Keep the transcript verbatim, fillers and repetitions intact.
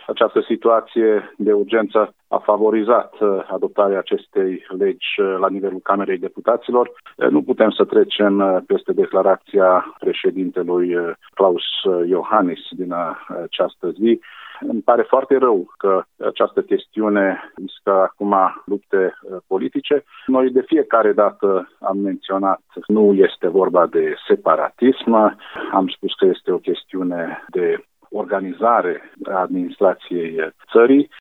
Această situație de urgență a favorizat adoptarea acestei legi la nivelul Camerei Deputaților. Nu putem să trecem peste declarația președintelui Klaus Iohannis din această zi. Îmi pare foarte rău că această chestiune riscă acum lupte politice. Noi de fiecare dată am menționat că nu este vorba de separatism. Am spus că este o chestiune de organizare a administrației țării.